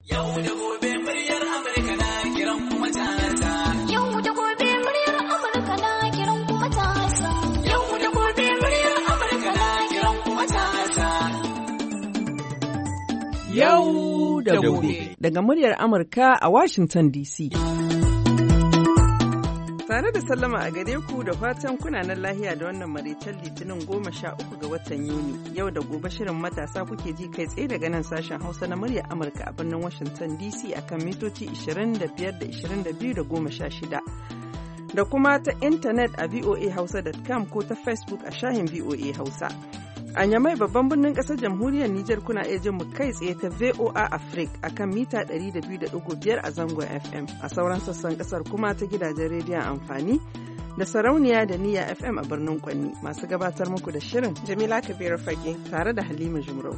Yau da gobe muryar Amurka na kiran kuma ta Yau da gobe muryar Amurka na kiran kuma ta Yau da gobe muryar Amurka na kiran kuma ta Yau da gobe. Daga muryar Amurka a Washington DC. Tare da sallama a gare ku da fatan kunanan lahiya da wannan maraicen litinin 13 ga watan Yuni. Yau da gobe shirin matasa kuke ji kai tsaye daga nan sashen Hausa na muryar Amurka a birnin Washington DC akan mitoci 25 da 22 da 16. Da kuma ta intanet a voahausa.com ko ta Facebook a shahin VOA Hausa. A Nyamai babban birnin kasar jamhuriyar Nijar kuna iya jin mu kai tsaye ta VOA Africa akan mita 102.5 a zangon FM. A sauran sassan kasar kuma ta gidajen rediyon amfani da sarauniya da niyya FM a birnin Kwanni. Masu gabatar muku da shirin Jamila Kabiru Fage tare da Halima Jumrau.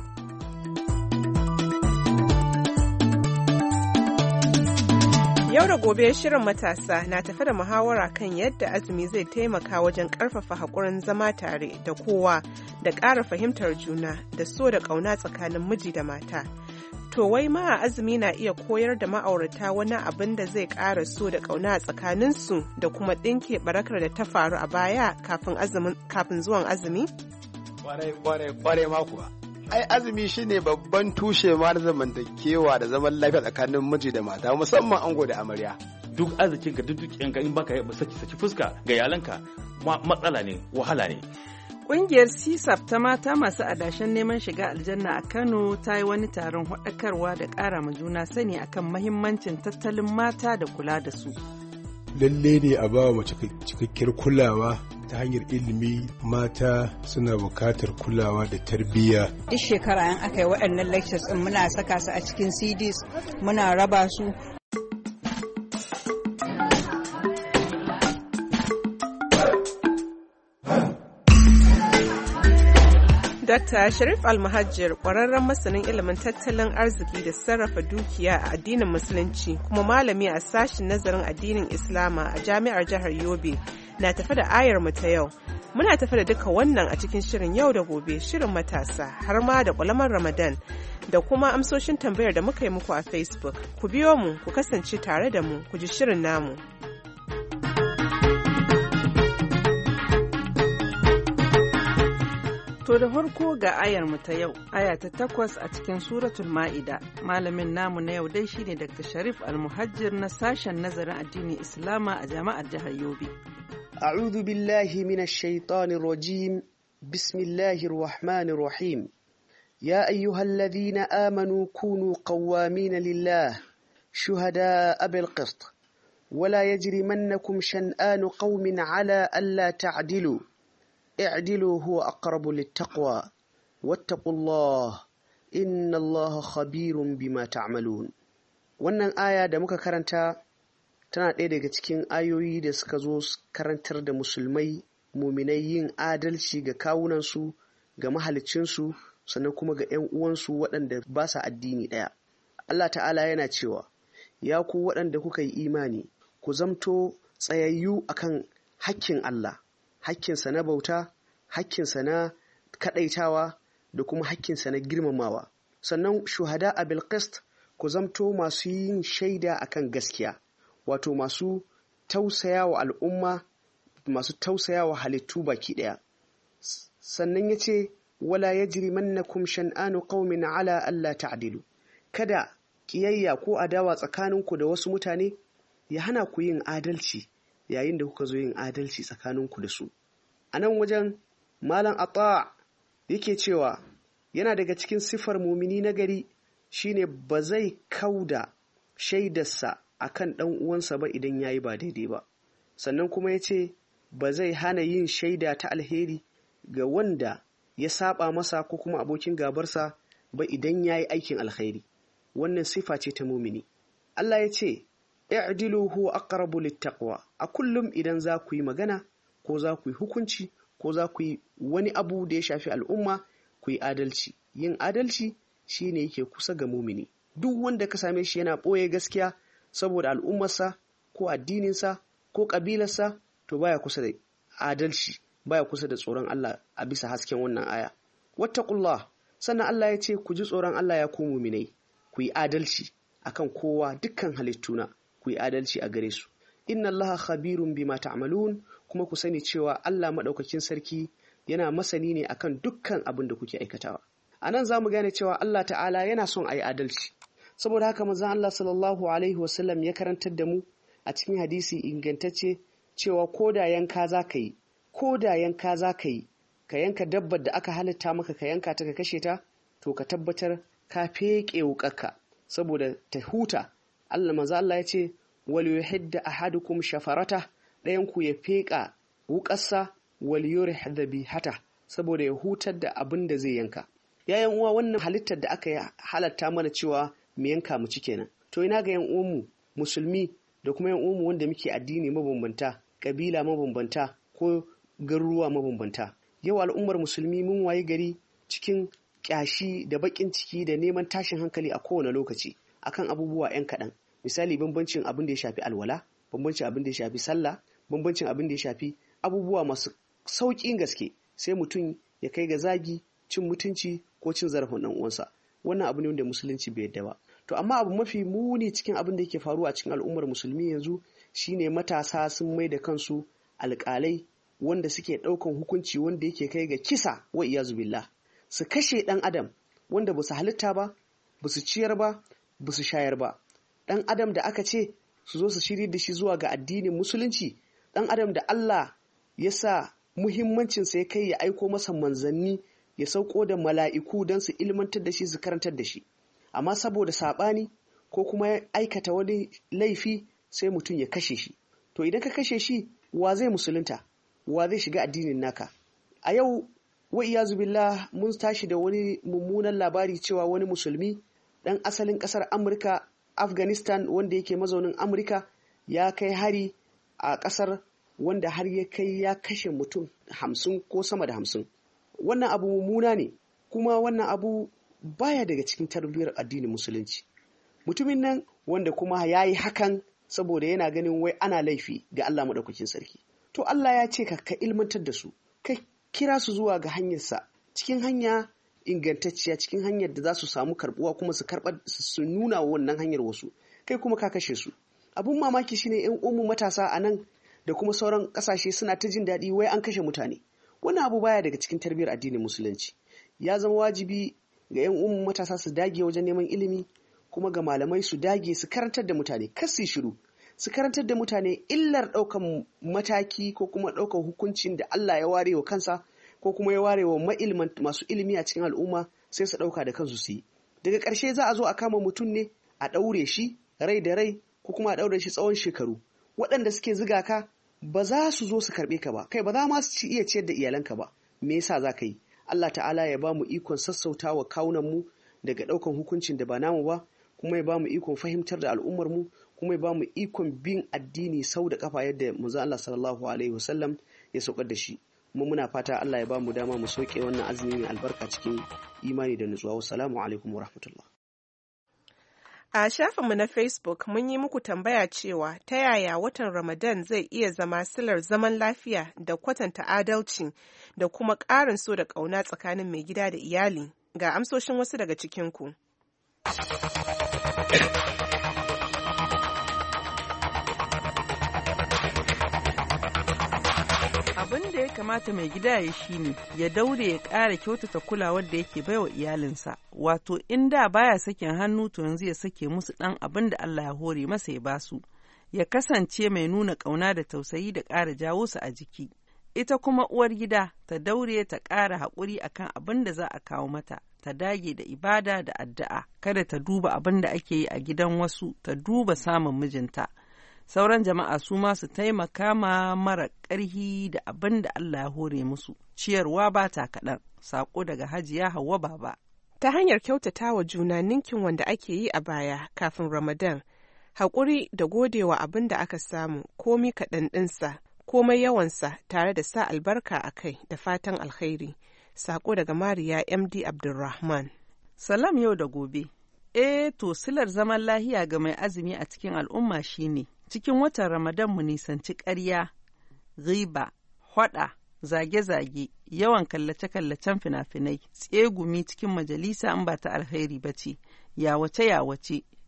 Yau da gobe shirin matasa na tafi da muhawara kan yadda azumi zai taimaka wajen ƙarfafa haƙurin zama tare da kowa da ƙara fahimtar juna da so da ƙauna tsakanin miji da mata. To wai ma azumi na iya koyar da ma'aurata wani abin da zai ƙara so da ƙauna a tsakaninsu da kuma ɗinke barakar da ta faru a baya kafin zuwan azumi? Kwarai makuwa. Ai azumi shine babban tushe ma na zamantakewa da zaman lafiya tsakanin miji da mata musamman ango da amarya. Duk arzikinka duk yanka in baka saki fuska ga yalanka matsala ne wahala ne. Ƙungiyar CSAP ta mata masu adashen neman shiga aljanna a Kano ta yi wani taron haɗakarwa da ƙara ma juna sani akan mahimmancin tattalin mata da kula da su. Lalle ne a ba mace cikakkiyar kulawa ta hanyar ilimi, mata suna bukatar kulawa da tarbiyya. Duk shekara in aka yi waɗannan lectures ɗin muna saka su a cikin CDs muna raba su. Dr. Sharif Almahajir ƙwararren masanin ilimin tattalin arziki da sarrafa dukiya a addinin Musulunci kuma malami a sashen nazarin addinin Islama a Jami'ar Jihar Yobe na tafi da ayar mu ta yau. Muna tafi da duka wannan a cikin shirin yau da gobe, shirin matasa har ma da ƙwalamar Ramadan da kuma amsoshin tambayar da muka yi muku a Facebook. Ku biyo mu, ku kasance tare da mu, ku ji shirin namu. To da farko ga ayar mu ta yau, aya ta 8 a cikin suratul Ma'ida. Malamin namu na yau dai shine Dr. Sharif Almuhajjir na sashen nazarin addinin Islama a Jami'ar Jihar Yobe. أعوذ بالله من الشيطان الرجيم بسم الله الرحمن الرحيم يا أيها الذين آمنوا كونوا قوامين لله شهداء بالقسط ولا يجرمنكم شنآن قوم على ألا تعدلوا اعدلوا هو أقرب للتقوى واتقوا الله إن الله خبير بما تعملون. wannan aya da muka karanta tana ɗaya daga cikin ayoyi da suka zo karantar da musulmai muminai yin adalci ga kawunansu ga mahalicinsu sannan kuma ga 'yan uwansu waɗanda ba sa addini ɗaya. Allah ta'ala yana cewa ya ku waɗanda kuka yi imani ku zamto tsayayyu akan hakkin Allah, hakkinsa na bauta, hakkinsa na kaɗaitawa da kuma hakkinsa na girmamawa. Sannan shuhada a bilqist ku zamto masu yin shaida akan gaskiya, wato masu tausaya wa al'umma, masu tausaya wa halittu baki ɗaya. Sannan ya ce, wala ya jiri mannakum shan'anu qaumin ala Allah ta'dilu. Kada ƙiyayya ko adawa tsakaninku da wasu mutane ya hana ku yin adalci yayin da kuka zo yin adalci tsakaninku da su. A nan wajen Malam Ata yake cewa yana daga cikin sifar mumini na gari shine ba zai kauda shaidarsa akan ɗan uwansa ba idan yayi ba daidai ba. Sannan kuma yace ba zai hana yin shaida ta alheri ga wanda ya saba masa ko kuma abokin gabarsa ba idan yayi aikin alheri. Wannan sifa ce ta mumini. Allah yace i'dilu huwa aqrabu littaqwa. A kullum idan za ku yi magana ko za ku yi hukunci ko za ku yi wani abu da ya shafi al'umma ku yi adalci. Yin adalci shine yake kusa ga mumini. Duk wanda ka same shi yana ɓoye gaskiya saboda al'ummarsa ko addininsa ko ƙabilarsa to baya kusa da adalci, baya kusa da tsoron Allah a bisa hasken wannan aya. Wattaqullah, sannan Allah ya ce ku ji tsoron Allah ya ku muminai, ku yi adalci. akan kowa dukkan halittuna ku yi adalci a gare su. Inna Allaha khabirun bima ta'malun, kuma ku sani cewa Allah madaukakin sarki yana masani ne akan dukkan abin da kuke aikatawa. Anan zamu gane cewa Allah ta'ala yana son ayi adalci. Saboda haka manzon Allah sallallahu alaihi wasallam ya karantar da mu a cikin hadisi ingantacce cewa koda yanka zaka yi ka yanka dabbar da aka halitta maka ka yanka ta ka kashe ta, to ka tabbatar ka feke wukarka saboda ta huta. Manzo Allah ya ce wal yuhidda ahadukum shafarata, ɗayan ku ya feka wukarsa wal yurih dhabihata, saboda ya hutar da abin da zai yanka. Yayan uwa, wannan halittar da aka halatta mana cewa mu yanka mu ci kenan. To ina ga yan uwanmu musulmi da kuma yan uwanmu wanda muke addini mabambanta, kabila mabambanta ko garuruwa mabambanta. Yau al'ummar musulmi mun waye gari cikin kyashi da bakin ciki da neman tashin hankali a kowane lokaci akan abubuwa yan kaɗan. Misali bambancin abin da ya shafi alwala, bambancin abin da ya shafi sallah, bambancin abin da ya shafi abubuwa masu sauƙin gaske, sai mutum ya kai ga zagi, cin mutunci ko cin zarafin ɗan uwansa. Wannan abu ne wanda musulunci bai yadda ba. To amma abu mafi muni cikin abin da yake faruwa a cikin al'ummar musulmi yanzu shine matasa sun mai da kansu alƙalai wanda suke ɗaukan hukunci wanda yake kai ga kisa wa iyazu billah. Su kashe ɗan adam wanda ba su halitta ba, ba su ciyar ba, ba su shayar ba. Ɗan adam da aka ce su zo su shirya da shi zuwa ga addinin musulunci, ɗan adam da Allah ya sa muhimmancinsa ya kai ya aiko masa manzanni, ya sauko da mala'iku don su ilmantar da shi, su karantar da shi. Amma saboda saɓani ko kuma ya aikata wani laifi sai mutum ya kashe shi. To idan ka kashe shi, wa zai musulunta? Wa zai shiga addinin naka? A yau wa iyazu billah mun tashi da wani mummunan labari cewa wani musulmi ɗan asalin ƙasar Amurka, Afghanistan, wanda yake mazaunin Amurka, ya kai hari a ƙasar wanda har ya kai ya kashe mutum 50 ko sama da 50. Wannan abu mummuna ne, kuma wannan abu baya daga cikin tarbiyyar addinin musulunci. Mutumin nan wanda kuma ya yi hakan saboda yana ganin wai ana laifi ga Allah maɗaukakin sarki. To Allah ya ce ka ilmantar da su, ka kira su zuwa ga hanyarsa cikin hanya ingantacciya, cikin hanyar da za su samu karbuwa kuma su nuna wa wannan hanyar wasu. Kai kuma ka kashe su. Abun mamaki shine ƴan uwanmu matasa a nan da kuma sauran ƙasashe suna ta jin daɗi wai an kashe mutane. Wannan abu baya daga cikin tarbiyyar addinin musulunci. Ya zama wajibi ga ƴan uwanmu matasa su dage wajen neman ilimi, kuma ga malamai su dage su karantar da mutane, kar su shiru. Su karantar da mutane illar ɗaukan mataki ko kuma ɗaukan hukuncin da Allah ya ware wa kansa ko kuma ya ware wa masu ilimi a cikin al'umma, sai su ɗauka da kansu su yi. Daga ƙarshe za a zo a kama mutum ne a ɗaure shi rai da rai ko kuma a ɗaure shi tsawon shekaru. Waɗanda suke ziga ka ba za su zo su karɓe ka ba, kai ba za ma su iya ciyar da iyalanka ba. Me yasa za ka yi? Allah ta'ala ya ba mu ikon sassautawa kawunanmu daga ɗaukan hukuncin da ba namu ba, kuma ya ba mu ikon fahimtar da al'ummarmu, kuma ya ba mu ikon bin addini sau da kafa yadda manzo Allah sallallahu alaihi wasallam ya saukar da shi. Kuma muna fata Allah ya ba mu dama mu soke wannan azumi mai albarka cikin imani da nutsuwa. Wassalamu alaikum wa rahmatullah. A shafinmu na Facebook mun yi muku tambaya cewa ta yaya watan Ramadan zai iya zama silar zaman lafiya da kwatanta adalci da kuma ƙarin so da ƙauna tsakanin mai gida da iyali. Ga amsoshin wasu daga cikinku. Abin da ya kamata mai gida ya shi ne ya daure ya ƙara kyautata kulawar da yake baiwa iyalinsa, wato in da baya sakin hannu to yanzu ya sake musu ɗan abin da Allah ya hore masa ya basu, ya kasance mai nuna ƙauna da tausayi da ƙara jawo su a jiki. Ita kuma uwar gida ta daure ta ƙara haƙuri akan abin da za a kawo mata, ta dage da ibada da addu'a, kada ta duba abin da ake yi a gidan wasu, ta duba samun mijinta. Sauran jama'a su ma su taimaka ma mara ƙarhi da abin da Allah ya hore musu. Ciyarwa ba ta kaɗan. Saƙo daga Hajiya Hauwa Baba. Ta hanyar kyautata wa juna ninkin wanda ake yi a baya kafin Ramadan, haƙuri da godewa abin da aka samu, komi kaɗan ɗinsa, komai yawansa, tare da sa albarka a kai da fatan alkhairi. Saƙo daga Mariya MD Abdulrahman. Salam yau da gobe. To silar zaman lahiya ga mai azumi a cikin al'umma shine cikin watan Ramadan mu nisanci ƙarya, riba, hwada, zage-zage, yawan kallace-kallacen fina-finai, tsegumi cikin majalisa in ba ta alkhairi ba ce, yawace-yawace,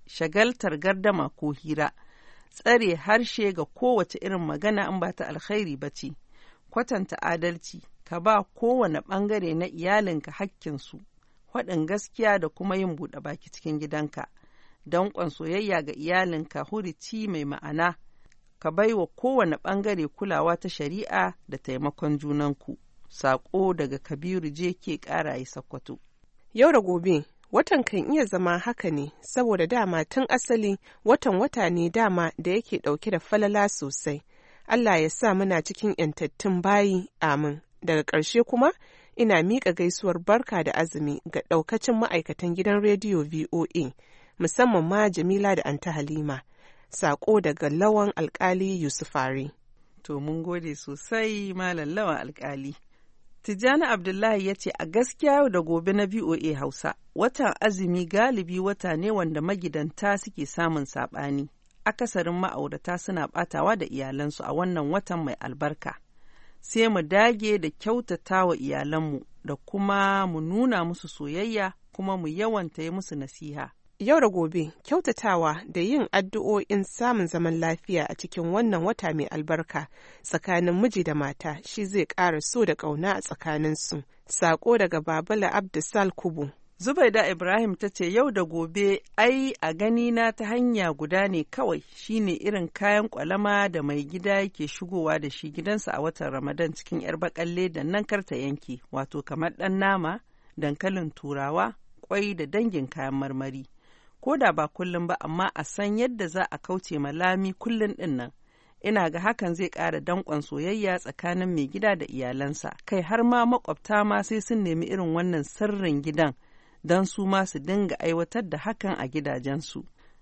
shagaltar gardama ko hira, tsare harshe ga kowace irin magana in ba ta alkhairi ba ce, kwatanta adalci, ka ba kowane ɓangare na iyalinka hakkinsu, faɗin gaskiya da kuma yin buɗe baki cikin gidanka, danƙon soyayya ga iyalinka hurici mai ma'ana, ka bai wa kowane ɓangare kulawa ta shari'a da taimakon junanku. Saƙo daga Kabiru je ke ƙara yi Sokoto. Yau da gobe, watan kan iya zama haka ne, saboda dama tun asali wata ne dama da yake ɗauke da falala sosai. Allah ya sa muna cikin ‘yantattun bayi, amin. Daga ƙarshe kuma, ina miƙa gaisuwar barka da azumi ga ɗaukacin ma'aikatan gidan rediyo VOA, musamman ma Jamila da Anta Halima. Saƙo daga Lawan Alƙali Yusufari. To mun gode sosai Malam Lawan Alƙali. Tijjani Abdullahi ya ce a gaskiya yau da gobe na VOA Hausa, watan azumi galibi wata ne wanda magidanta suke samun saɓani. Akasarin ma'aurata suna ɓatawa da iyalansu a wannan watan mai albarka. Sai mu dage da kyautata wa iyalanmu da kuma mu nuna musu soyayya kuma mu yawanta yi musu nasiha. Yau da gobe, kyautatawa da yin addu'o'in samun zaman lafiya a cikin wannan wata mai albarka tsakanin miji da mata shi zai ƙara so da ƙauna a tsakaninsu. Saƙo daga Babala Abdusal Kubu. Zubaida Ibrahim ta ce yau da gobe ai a ganina ta hanya guda ne kawai shine irin kayan kwalama da mai gida yake shigowa da shi gidansa a watan Ramadan cikin 'yar baƙalle da nan karta yanki, wato kamar ɗan nama, dankalin turawa, kwai da dangin kayan marmari. Ko da ba kullum ba, amma a san yadda za a kauce ma lami kullum ɗin nan. Ina ga hakan zai ƙara danƙon soyayya tsakanin mai gida da iyalansa, kai har ma makwabta ma sai sun nemi irin wannan sirrin gidan don su ma su dinga aiwatar da hakan a gidajensu.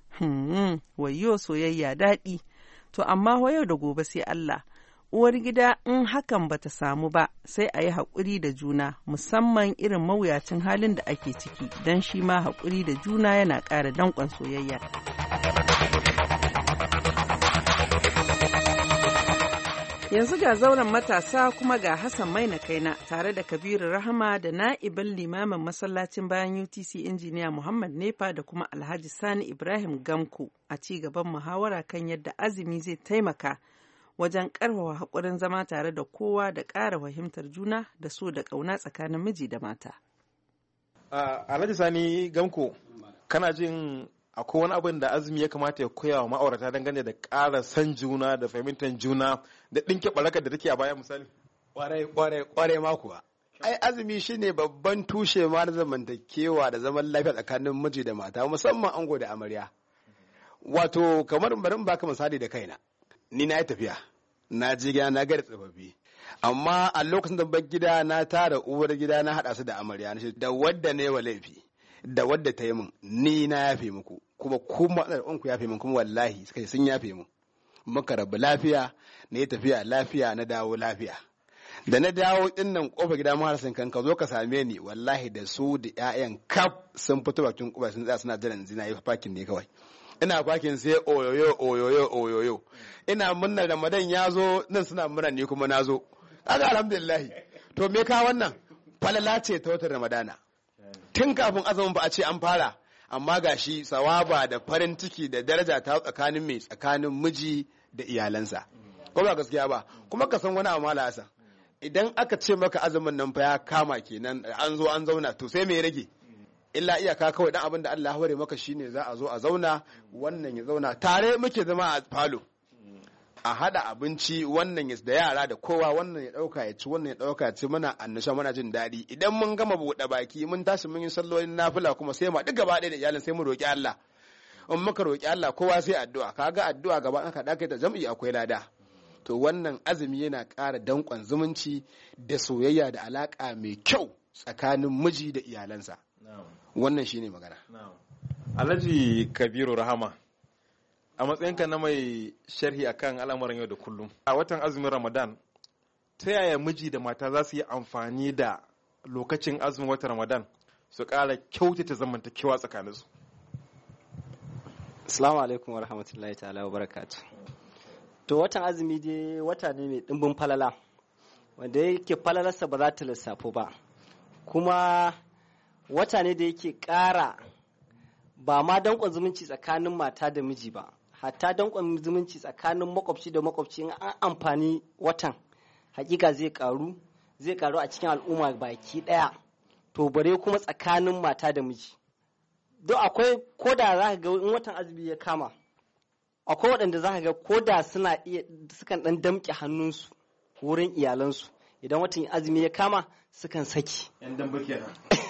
Wayyo soyayya daɗi. To amma yau da gobe sai Allah. Uwar gida in hakan bata samu ba sai a yi haƙuri da juna, musamman irin mawuyacin halin da ake ciki, don shi ma haƙuri da juna yana ƙara danƙon soyayya. Yanzu ga zauren matasa kuma ga Hassan Maina Kaina tare da Kabiru Rahama da na'ibin limamin masallacin bayan UTC injiniya Muhammad Nefa da kuma Alhaji Sani Ibrahim Gamko a ci gaban muhawara kan yadda azumi zai taimaka wajen ƙarfafa haƙurin zama tare da kowa da ƙara fahimtar juna da so da ƙauna tsakanin miji da mata. Alhaji Sani Gamko, kana jin akwai wani abin da azumi ya kamata ya koya wa ma'aurata dangane da ƙara san juna da fahimtar juna da ɗinke ɓarakar da take a baya misali? Ƙwarai ma kuwa. Ai azumi shine babban tushe ma na zamantakewa da zaman lafiya tsakanin miji da mata, musamman ango da amarya. Wato kamar bari baka misali da kaina. Ni na yi tafiya, na je gida na gari tsofaffi, amma a lokacin da bar gida na tara uwar gida na haɗa su da amarya, da wadda ne wa laifi da wadda ta yi min, ni na yafe muku kuma kuma ku yafe min, kuma wallahi suka sun yafe min. Muka rabu lafiya, na yi tafiya lafiya, na dawo lafiya. Da na dawo din nan kofar gida maharasin kan ka zo ka same ni, wallahi da su da 'ya'yan kaf sun fito bakin kuba sun tsaya suna jiran zina yi fakin ne kawai. Ina fakin sai oyoyo ina murnar Ramadan ya zo, nan suna murna ni kuma na zo. Kaga alhamdulillah. To me ka wannan falala ce ta watan Ramadana. Tun kafin azumin ba a ce an fara, amma gashi sawaba da farin ciki da daraja ta tsakanin miji da iyalansa. Ko ba gaskiya ba, kuma ka san wani abu mala Hassan. Idan aka ce maka azumin nan fa ya kama kenan an zo an zauna, to sai me rage? Illa iyaka kawai dan abin da Allah ya hore maka shine za a zo a zauna, wannan ya zauna tare muke zama a falo, a hada abinci, wannan ya da yara da kowa, wannan ya dauka ya ci, wannan ya dauka ya ci, muna annasha muna jin daɗi. Idan mun gama buɗe baki mun tashi mun yi sallolin nafila kuma sai ma duk gaba ɗaya da iyalin sai mu roki Allah. In muka roki Allah kowa sai addu'a, kaga addu'a gaba aka dake ta jam'i akwai lada. To wannan azumi yana ƙara danƙon zumunci da soyayya da alaka mai kyau tsakanin miji da iyalansa. Wannan shine magana. Alhaji Kabiru Rahama, a matsayinka na mai sharhi akan al'amuran yau da kullum, a watan azumin Ramadan, ta yaya miji da mata za su yi amfani da lokacin azumin watan Ramadan su ƙara kyautata zamantakewa tsakaninsu? Assalamu alaikum wa rahmatullahi ta'ala wa barakatuh. To watan azumi dai wata ne mai ɗimbin falala, wanda yake falalarsa ba za ta lissafo ba, kuma wata ne da yake ƙara ba ma danƙon zumunci tsakanin mata da miji ba, hatta danƙon zumunci tsakanin makwabci da makwabci in an amfani watan hakika zai karu a cikin al'umma baki ɗaya. To bare kuma tsakanin mata da miji. Don akwai koda za ka ga in watan azumi ya kama, akwai waɗanda za ka ga koda sukan ɗan damƙe hannunsu wurin iyalansu, idan watan azumi ya kama sukan saki. Yan damba kenan.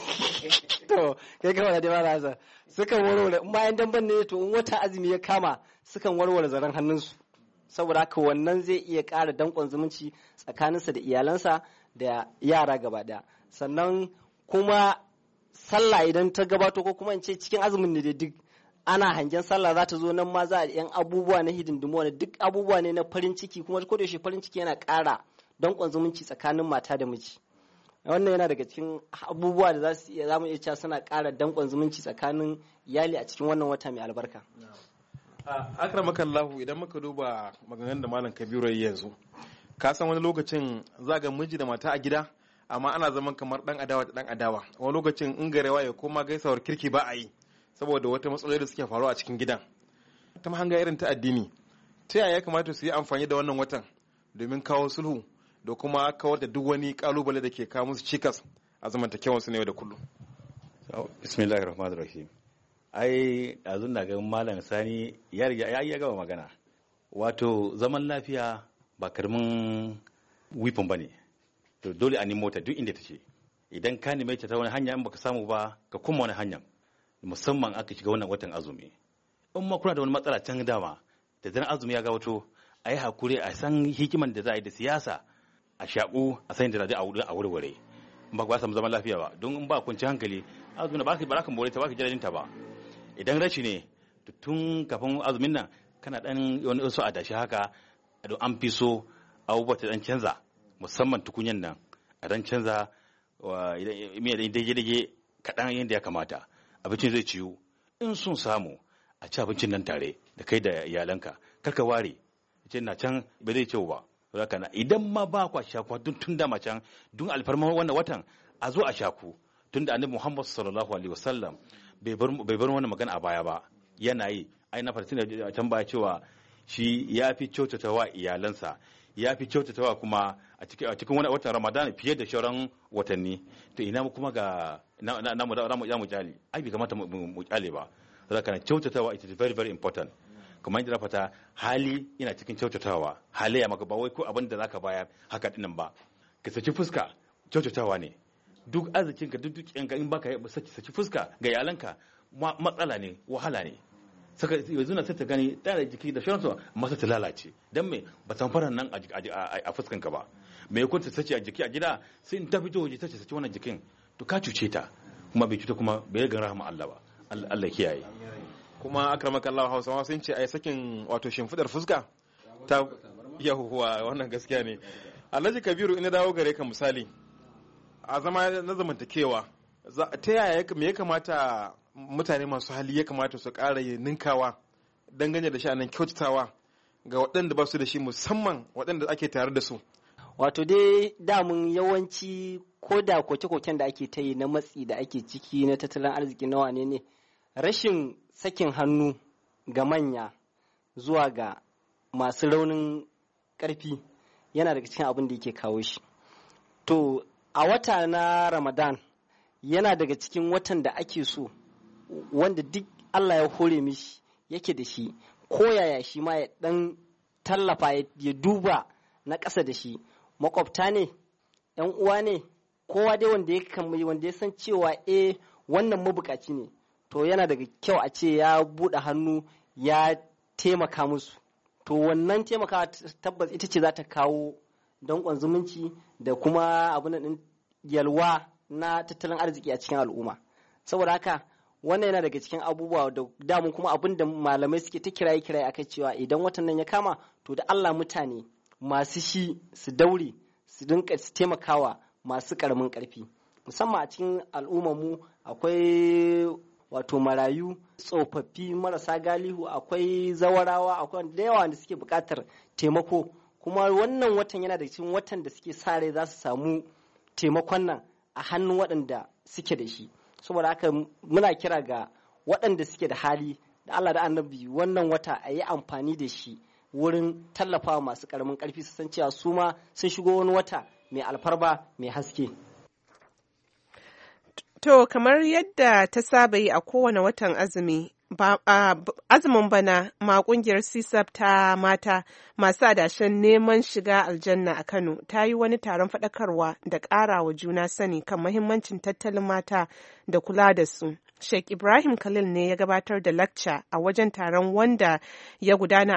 To kai kawai da ba za sukan warware, in bayan damban ne to in watan azumi ya kama sukan warware zaren hannunsu. Saboda haka wannan zai iya ƙara danƙon zumunci tsakaninsa da iyalansa da yara gaba ɗaya. Sannan kuma sallah idan ta gabato, ko kuma in ce cikin azumin ne duk ana hangen sallah za ta zo, nan ma za a yan abubuwa na hidindimu wanda duk abubuwa ne na farin ciki, kuma ko da yaushe farin ciki yana ƙara danƙon zumunci tsakanin mata da miji. Wannan yana daga cikin abubuwa da za mu iya cewa suna ƙara danƙon zumunci tsakanin iyali a cikin wannan wata mai albarka. Akramakallahu, idan muka duba maganganun da Malam Kabiru yayi yanzu, ka san wani lokacin za ga miji da mata a gida amma ana zaman kamar dan adawa da dan adawa. Wani lokacin in garewa ya koma gaisawar kirki ba a yi saboda wata matsaloli da suke faruwa a cikin gidan. Ta mahanga irin ta addini, ta yaya ya kamata su yi amfani da wannan watan domin kawo sulhu da kuma kawar da duk wani kalubale da ke kawo musu cikas a zamantakewarsu na yau da kullum? Bismillahir Rahmanir Rahim. Ai azun na ga Malam Sani ya riga ya gama magana. Wato zaman lafiya ba karamin weapon bane. To dole a nemo ta duk inda take. Idan ka neme ta wani hanya in baka samu ba ka kuma wani hanya, musamman aka shiga wannan watan azumi. In ma kuna da wani matsala can dama da dan azumi ya ga wato ai hakuri a san hikiman da za a yi da siyasa a shaƙu a san da za a wurwure. Ba ku samu zaman lafiya ba, don in ba kunci hankali azumi ba ka more ta ba ka jira ta ba. Idan rashi ne tun kafin azumin nan kana dan wani wasu adashi haka don an fi so abubuwa ta dan canza, musamman tukunyan nan a dan canza idan miya da dage kaɗan yadda ya kamata, abincin zai ciwu. In sun samu a ci abincin nan tare da kai da iyalanka, karka ware ce na can ba zai ciwu ba. Haka idan ma ba kwa shakuwa tun da can dun alfarma wannan watan a zo a shaku, tun da annabi Muhammad sallallahu alaihi wasallam bai bar wannan magana a baya ba, yana yi. Ai na farsin da can baya cewa shi ya fi kyautatawa iyalansa, ya fi kyautatawa kuma a cikin wani watan Ramadan fiye da sauran watanni. To ina kuma ga mu kyale, ai bai kamata mu kyale ba. Haka kyautatawa it is very very important. Kamar yadda na fata, hali yana cikin kyautatawa, halayya maka ba wai ko abin da zaka bayar haka dinnan ba. Ka saki fuska kyautatawa ne. Duk arzikinka duk yanka in baka saki fuska ga iyalanka matsala ne, wahala ne. Saka yanzu na sai ta gani da jiki da shirinsu masa ta lalace. Dan me ba san faran nan a fuskanka ba. Me ya kunta sace a jiki a gida sai in ta fito waje ta sace wannan jikin, to ka cuce ta, kuma bai cuta kuma bai ga rahama Allah ba. Allah kiyaye. Kuma akramaka Allah, Hausawa sun ce ai sakin wato shimfidar fuska ta yahuwa, wannan gaskiya ne. Alhaji Kabiru, ina dawo gare ka, misali a zama na zamantakewa, ta yaya me ya kamata mutane masu hali ya kamata su ƙara ninkawa dangane da sha'anin kyautatawa ga waɗanda ba su da shi, musamman waɗanda ake tare da su? Wato dai damun yawanci ko da koke-koken da ake ta yi na matsi da ake ciki na tattalin arziki na wane ne, rashin sakin hannu ga manya zuwa ga masu raunin ƙarfi yana daga cikin abin da yake kawo shi. To a wata na Ramadan yana daga cikin watan da ake so wanda duk Allah ya hore mishi yake da shi, ko yaya shi ma ya dan tallafa ya duba na ƙasa da shi, makwabta ne, ‘yan uwa ne, kowa dai wanda ya san cewa wannan mabukaci ne, to yana daga kyau a ce ya buɗe hannu ya taimaka musu. To wannan taimakawa tabbas ita ce za ta kawo danƙon zumunci da kuma abin yalwa na tattalin arziki a cikin al'umma. Saboda haka wannan yana daga cikin abubuwa da damun kuma abin da malamai suke ta kiraye akai cewa idan watan nan ya kama, to da Allah mutane masu shi su daure su dinka su taimakawa masu karamin karfi, musamman a cikin al'ummar mu akwai wato marayu, tsofaffi, marasa galihu, akwai zawarawa, akwai da yawa da suke buƙatar taimako, kuma wannan watan yana da cikin watan da suke sa rai za su samu taimakon nan a hannun waɗanda suke da shi. Saboda haka muna kira ga waɗanda suke da hali da Allah da annabi wannan wata a yi amfani da shi wurin tallafawa masu ƙaramin ƙarfi su san cewa su ma sun shigo wani wata mai alfarba mai haske. To kamar yadda ta saba yi a kowane watan azumi, azumin bana ma kungiyar CSAP ta mata masu adashen neman shiga aljanna a Kano ta yi wani taron faɗakarwa da ƙara wa juna sani kan mahimmancin tattalin mata da kula da su. Sheikh Ibrahim Khalil ne ya gabatar da lacca a wajen taron wanda ya gudana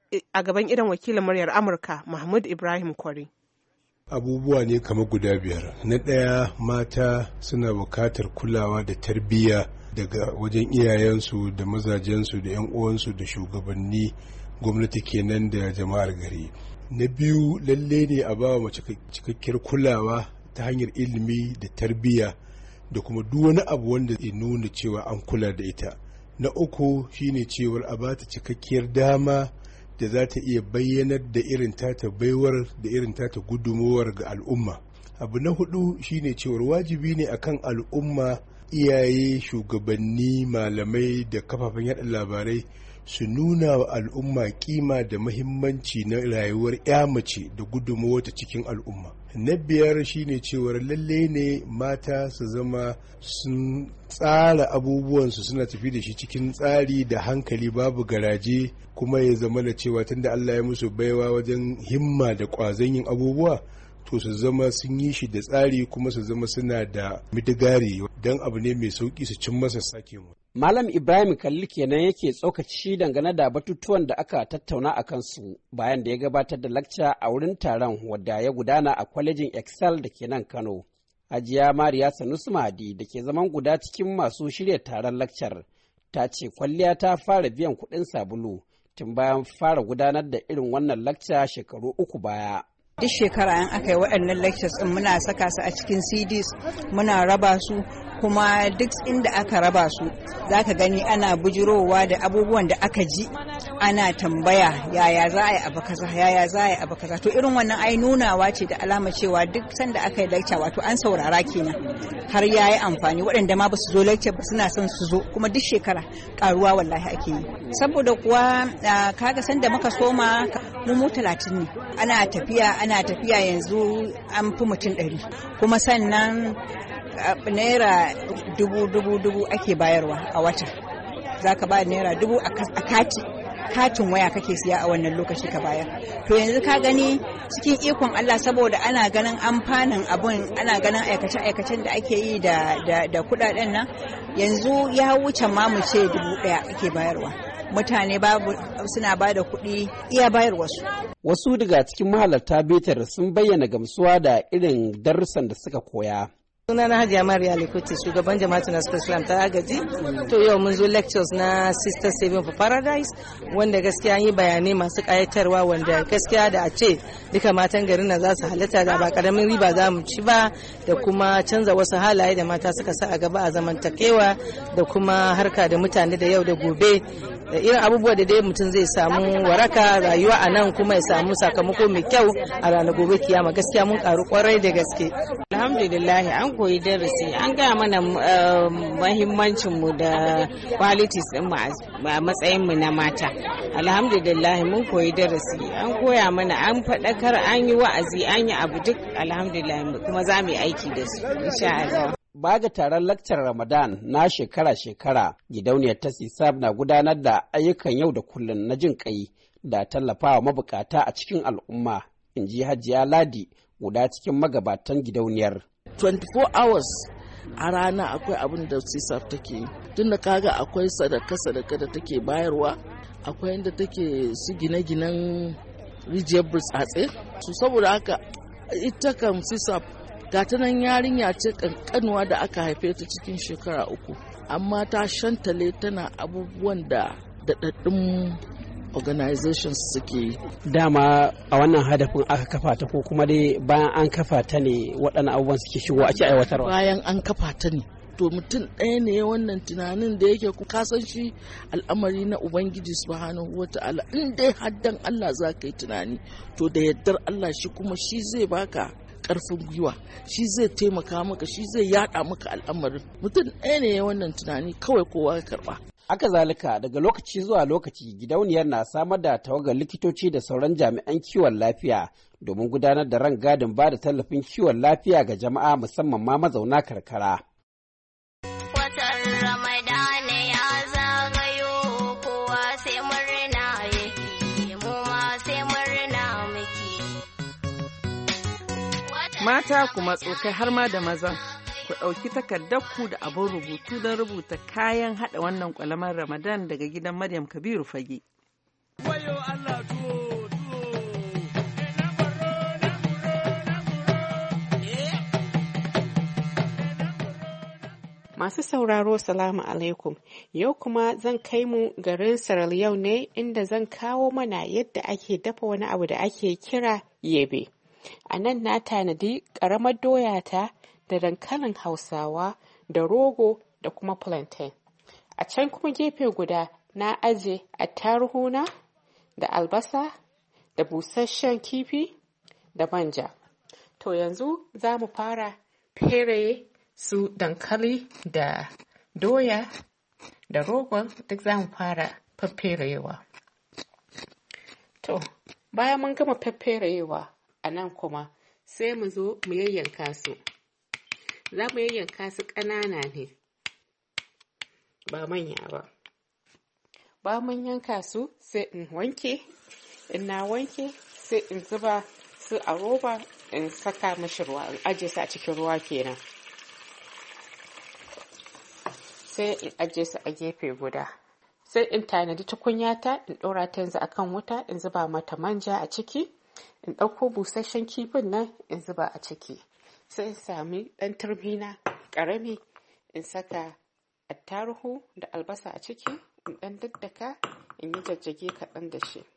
a gaban idan wakilin muryar Amurka Mahmud Ibrahim Kwari. Abubuwa ne kamar guda 5. Na ɗaya, mata suna bukatar kulawa da tarbiyya daga wajen iyayensu da mazajensu da 'yan uwansu da shugabanni, gwamnati kenan da jama'ar gari. Na biyu, lalle ne a ba mace cikakkiyar kulawa ta hanyar ilimi da tarbiyya da kuma duk wani abu wanda ya nuna cewa an kula da ita. Na uku shine cewar a ba ta cikakkiyar dama da za ta iya bayyanar da irin tata baiwar da irin tata gudunmowar ga al'umma. Abu na 4 shine cewar wajibi ne akan al'umma, iyaye, shugabanni, malamai da kafafen yada labarai su nuna wa al'umma kima da mahimmanci na rayuwar ya mace da gudunmowar ta cikin al'umma. Na 5 shine cewar lalle ne mata su zama sun tsara abubuwansu suna tafi da shi cikin tsari da hankali, babu garaje, kuma ya zama da cewa tunda Allah ya musu baiwa wajen himma da ƙwazon yin abubuwa, to su zama sun yi shi da tsari, kuma su zama suna da midigari don abu ne mai sauki su cin masa sake mu. Malam Ibrahim Khalil kenan yake tsokaci dangane da batutuwan da aka tattauna a kansu bayan da ya gabatar da lakca a wurin taron wadda ya gudana a kwalejin Excel da ke nan Kano. Hajiya Mariya Sanusi Mahdi da ke zaman guda cikin masu shirya taron lakcar ta ce kwalliya ta fara biyan kuɗin sabulu tun bayan fara gudanar da irin wannan lakca shekaru 3 baya. Duk shekara in aka yi waɗannan lectures ɗin muna saka su a cikin CDs, muna raba su, kuma duk inda aka raba su za ka gani ana bujirowa da abubuwan da aka ji, ana tambaya yaya za a yi abu kaza, yaya za a yi abu kaza. To irin wannan ai nunawa ce da alama cewa duk sanda aka yi lecture wato an saurara kenan har ya yi amfani. Waɗanda ma ba su zo lecture ba suna son su zo, kuma duk shekara karuwa wallahi ake yi. Saboda kuwa kaga sanda muka soma mu 30 ne, ana tafiya yanzu an fi mutum 100, kuma sannan naira dubu ake bayarwa a wata. Za ka ba naira 1000 a katin waya kake siya a wannan lokaci ka bayar. To yanzu ka gani cikin ikon Allah, saboda ana ganin amfanin abun, ana ganin aikace-aikacen da ake yi da kudaden nan, yanzu ya wuce ma mu ce 1000 ake bayarwa. Mutane suna ba da kuɗi iya bayarwarsu. Wasu daga cikin mahalarta bitar sun bayyana gamsuwa da irin darussan da suka koya. Sunana Hajiya Mariya Likuti, shugaban Jama'atu Nasarar Islam ta Agaji. To yau mun zo lectures na Sister Saving for Paradise, wanda gaskiya an yi bayanai masu ƙayatarwa, wanda gaskiya da a ce duka matan garin nan za su halatta da ba ƙaramin riba za mu ci ba, da kuma canza wasu halaye da mata suka sa a gaba a zamantakewa da kuma harka da mutane da yau da gobe. Da irin abubuwa da dai mutum zai samu waraka rayuwa a nan, kuma ya samu sakamako mai kyau a ranar gobe kiyama. Gaskiya mun karu kwarai da gaske. Alhamdulillah an koyi darasi, an gaya mana mahimmancin mu da qualities din mu a matsayin mu na mata. Alhamdulillah mun koyi darasi, an koya mana, an faɗakar, an yi wa'azi, an yi abu duk. Alhamdulillah kuma za mu yi aiki da su insha Allah. Ba ga taron lakcar Ramadan na shekara-shekara, gidauniyar ta CSAP na gudanar da ayyukan yau da kullum na jin kai da tallafawa mabukata a cikin al'umma, in ji Hajiya Ladi, guda cikin magabatan gidauniyar. 24 hours a rana akwai abin da CSAP take yi. Tun da kaga akwai sadaka da take bayarwa, akwai inda take su gine-ginen rijiyar burtsatse. Su saboda haka ita kan CSAP ga ta nan yarinya ce kankanuwa da aka haife ta cikin shekara 3, amma ta shantale tana abubuwan da daɗaɗɗun organizations suke yi. Dama a wannan hadafin aka kafa ta, ko kuma dai bayan an kafa ta ne waɗannan abubuwan suke shigo ake aiwatarwa? Bayan an kafa ta ne. To mutum ɗaya ne wannan tunanin da yake ka san shi al'amari na Ubangiji subhanahu wata'ala, in dai haddan Allah za ka yi tunani, to da yardar Allah shi kuma shi zai baka karfin gwiwa, shi zai taimaka maka, shi zai yada maka al'amarin. Mutum ɗaya ne wannan tunani kawai kowa ya karba. Haka zalika daga lokaci zuwa lokaci gidauniyar na samar da tawagar likitoci da sauran jami'an kiwon lafiya domin gudanar da rangadin ba da tallafin kiwon lafiya ga jama'a musamman ma mazauna karkara. Mata kuma tsokai har ma da maza, ku ɗauki takardarku da abin rubutu don rubuta kayan haɗa wannan ƙwalamar Ramadan daga gidan Maryam Kabiru Fage. Masu sauraro salamu alaikum, yau kuma zan kai mu garin Sierra Leone ne inda zan kawo mana yadda ake dafa wani abu da ake kira yebe. A nan na tanadi ƙaramar doyata da dankalin Hausawa da rogo da kuma plantain. A can kuma gefe guda na aje attaruhuna da albasa da busasshen kifi da manja. To yanzu za mu fara fere su dankali da doya da rogon duk za mu fara fefferewa. To bayan mun gama fefferewa a nan kuma sai mu zo mu yayyanka su. Za mu yayyanka su ƙanana ne ba manya ba. Ba mun yanka su sai in wanke, in na wanke sai in zuba su a roba in saka mashi ruwa, in ajiye su a cikin ruwa kenan. Sai in ajiye su a gefe guda. Sai in tanadi tukunyata in ɗora ta yanzu akan wuta in zuba mata manja a ciki. In ɗauko busasshen kifin nan in zuba a ciki. Sai in sami ɗan turmina ƙarami in saka attaruhu da albasa a ciki in ɗan daddaka in yi jajjage kaɗan da shi.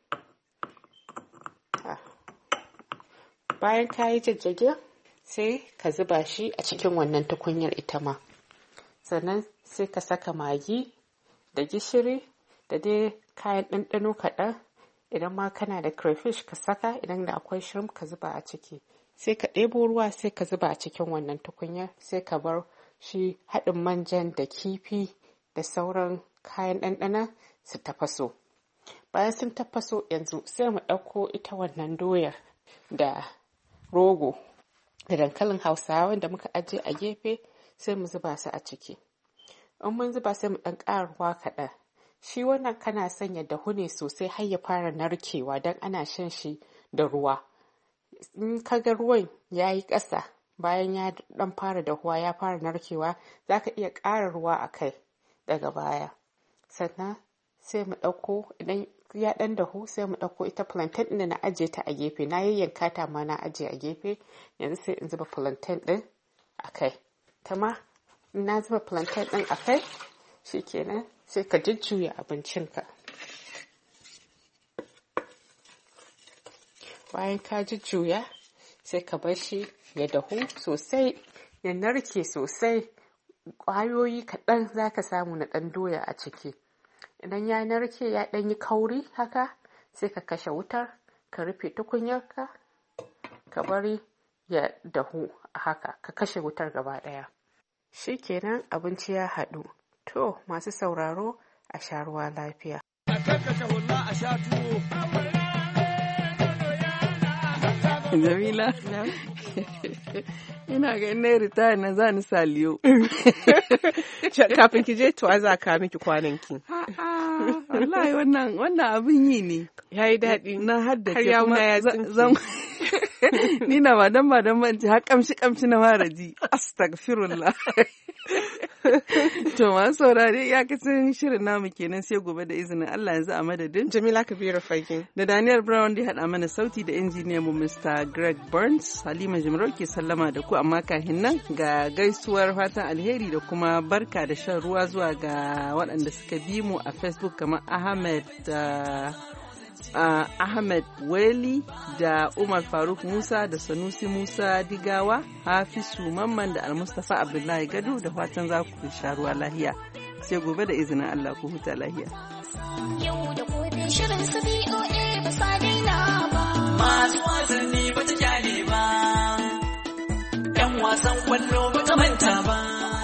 Bayan ka yi jajjage sai ka zuba shi a cikin wannan tukunyar ita ma. Sannan sai ka saka magi da gishiri da dai kayan ɗanɗano kaɗan. Idan ma kana da crayfish ka saka, idan da akwai shrimp ka zuba a ciki. Sai ka ɗebo ruwa sai ka zuba a cikin wannan tukunyar sai ka bar shi haɗin manjan da kifi da sauran kayan ɗanɗana su tafaso. Bayan sun tafaso yanzu sai mu ɗauko ita wannan doyar da rogo da dankalin Hausawa wanda muka ajiye a gefe sai mu zuba su a ciki. In mun zuba sai mu ɗan ƙara ruwa kaɗan. Shi wannan kana sanya dahu ne sosai har ya fara narkewa don ana shan shi da ruwa. In ka ga ruwan ya yi ƙasa bayan ya ɗan fara dahuwa ya fara narkewa za ka iya ƙara ruwa a kai daga baya. Sannan sai mu ɗauko idan ya ɗan dahu sai mu ɗauko ita plantain ɗin da na ajiye ta a gefe. Na yayyanka ta ma na ajiye a gefe. Yanzu sai in zuba plantain ɗin a kai. Ta ma na zuba plantain ɗin a kai shikenan sai ka jujjuya abincinka. Bayan ka jujjuya sai ka bar shi ya dahu sosai ya narke sosai. Ƙwayoyi kaɗan za ka samu na ɗan doya a ciki. Idan ya narke ya ɗan yi kauri haka sai ka kashe wutar ka rufe tukunyarka ka bari ya dahu a haka ka kashe wutar gaba ɗaya. Shikenan abinci ya haɗu. To masu sauraro a sha ruwa lafiya. Jamila, ina ga ina ritaya na za ni saliyo. Kafin ki je to za ka miki kwananki. Wallahi wannan abin yi ne. Yayi daɗi. Na haddace kuma kuma ya zan ni na ba dan manci har kamshi na fara ji. Astaghfirullah. To ma saurare iyakacin shirin namu kenan sai gobe da izinin Allah yanzu a madadin Jamila Kabiru Fage da Daniel Brown da haɗa mana sauti da injiniyan mu Mr. Greg Burns. Halima Jimrau ke sallama da ku amma kahin nan ga gaisuwar fatan alheri da kuma barka da shan ruwa zuwa ga waɗanda suka bi mu a Facebook kamar Ahmed Weli da Umar Faruk Musa da Sanusi Musa Digawa, Hafisu Mamman da Almustafa Abdullahi Gado da fatan za ku sha ruwa lahiya. Sai gobe da izinin Allah ku huta lahiya. Yau da gobe shirin su BOA ba sa daina ba. Masu wasanni ba ta kyale ba. wasan kwallo ba ta manta ba.